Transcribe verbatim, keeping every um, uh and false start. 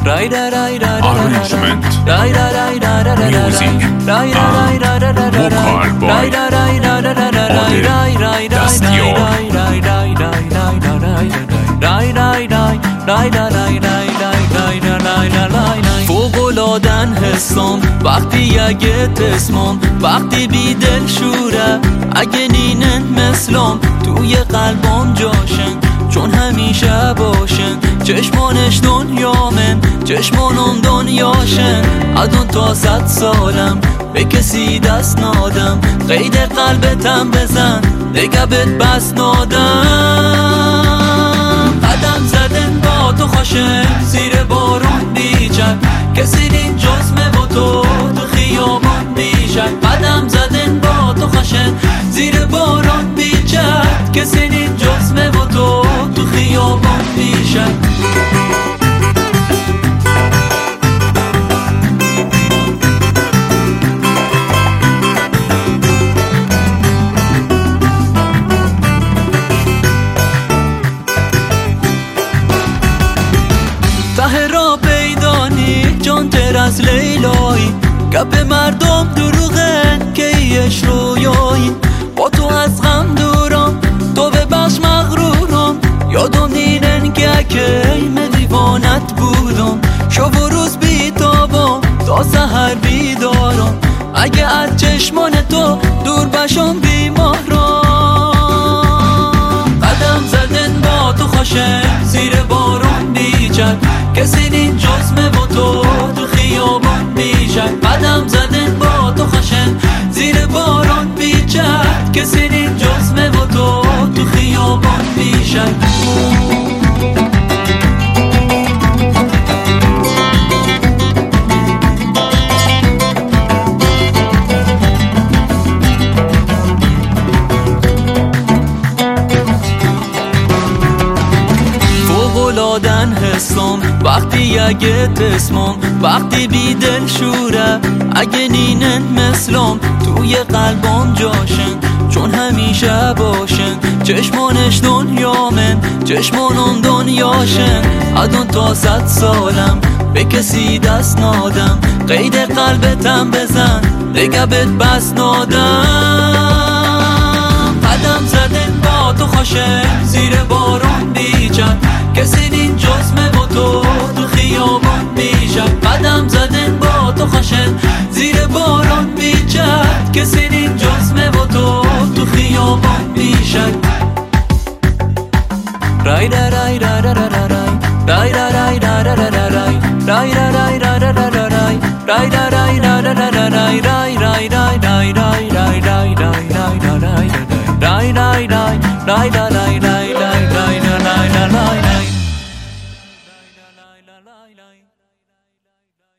Arrangement, music, and vocal by Ode Dastior. فوق‌العادن حسام وقتی اگه تسمام وقتی بی دل شوره اگه نینن مثلام توی قلبام جاشن چون همیشه باشن چشمانش دنیامن چشمانم دنیاشن ادون تا صد سالم به کسی دست نادم قید قلبتم بزن دیگه بهت بس نادم قدم زدن با تو خوشن زیر بارون بیچن کسی نین جسمه با تو تو خیابان بیشن قدم زدن با تو خوشن زیر بارون بیچن کسی نین جسمه با تو تو خیابان بیشن ته را پیدانی جان تر از لیلایی گپ مردم دروغن که ایش رویایی با تو از غم دورم تو به بخش مغرورم یادم نینن که کلمه دیوانت بودم شب و روز بیتابم تا سحر بیدارم اگه از چشمان تو دور بشم بیمارم قدم زدن با تو خوشن زیر بارون بیچن کسی نین جسمه با تو تو خیابان بیشن قدم زدن با تو خوشن زیر باران بیچن کسی نین جسمه با تو تو خیابان بیشن فوق‌العادن حسام وقتی اگه تسمام وقتی بی دل شوره اگه نینن مثلام توی قلبام جاشن چون همیشه باشن چشمانش دنیامن چشمانم دنیاشن ادون تا صد سالم به کسی دست نادم قید قلبتم بزن دیگه بهت بس نادم قدم زدن با تو خوشن زیر بارون بیچن کسی نین جسمه با تو تو خیابان بیشن قدم زدن با تو خوشن زیر باران بیچن کسی نین جسمه با تو تو خیابان بیشن رای رای رای رای رای رای رای رای رای رای رای رای رای رای رای رای رای